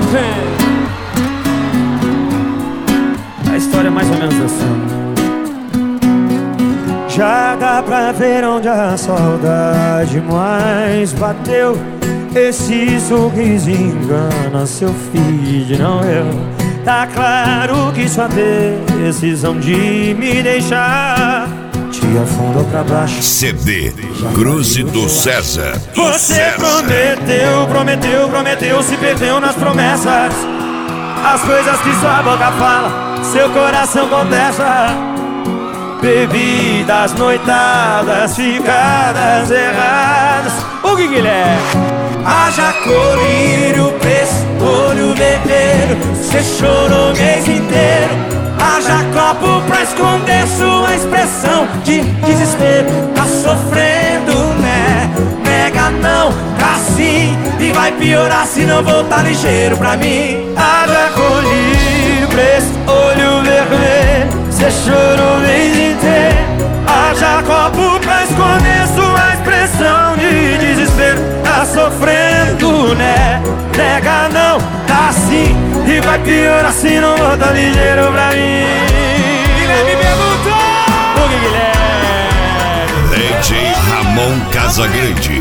A história é mais ou menos assim. Já dá pra ver onde a saudade mais bateu. Esse sorriso engana seu feed, não eu. Tá claro que sua decisão de me deixar te afundou pra baixo. CD Cruz do César. Você prometeu, se perdeu nas promessas. As coisas que sua boca fala, seu coração contesta. Bebidas, noitadas, ficadas erradas. O que Guilherme? Haja colírio, olho vermelho. Cê chorou o mês inteiro. Haja copo pra esconder sua expressão de desespero. Tá sofrendo, né? Nega não, tá sim. E vai piorar se não voltar ligeiro pra mim. Haja colírio, olho vermelho. Cê chorou o mês inteiro. Haja copo pra esconder sua expressão de desespero. Tá sofrendo, né? Nega não, tá sim. E vai piorar se não volta ligeiro pra mim. Guilherme perguntou. O Guilherme? DJ Ramon Casagrande.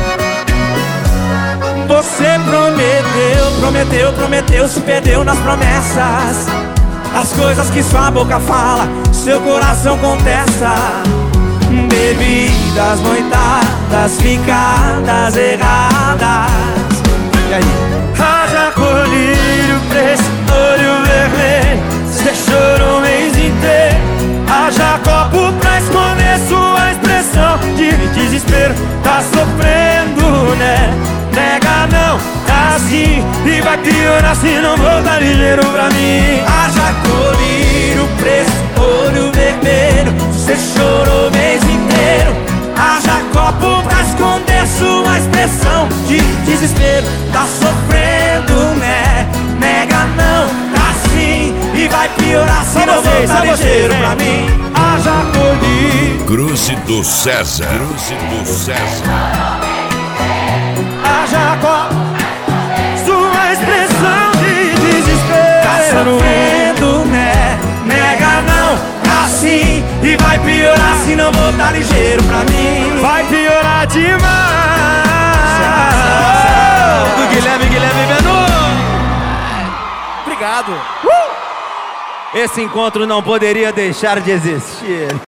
Você prometeu, se perdeu nas promessas. As coisas que sua boca fala, seu coração contesta. Bebidas, noitadas, ficadas erradas. E aí? Haja colírio, olho vermelho. Cê chorou o mês inteiro. Haja copo pra esconder sua expressão de desespero. Tá sofrendo, né? Nega não, tá assim. E vai piorar se não voltar ligeiro pra mim. Haja colírio, olho vermelho. Cê chorou o mês inteiro. Haja copo pra esconder sua expressão de desespero. Tá sofrendo, né? Nega não, tá assim. E vai piorar se não voltar ligeiro pra mim. Haja colírio. Cruz do César. Cruz do César. Haja copo, sua expressão de desespero. Tá sofrendo, né? Nega não, tá sim. E vai piorar se não voltar ligeiro pra mim. Vai piorar demais. Do Guilherme Menu. Obrigado. Esse encontro não poderia deixar de existir.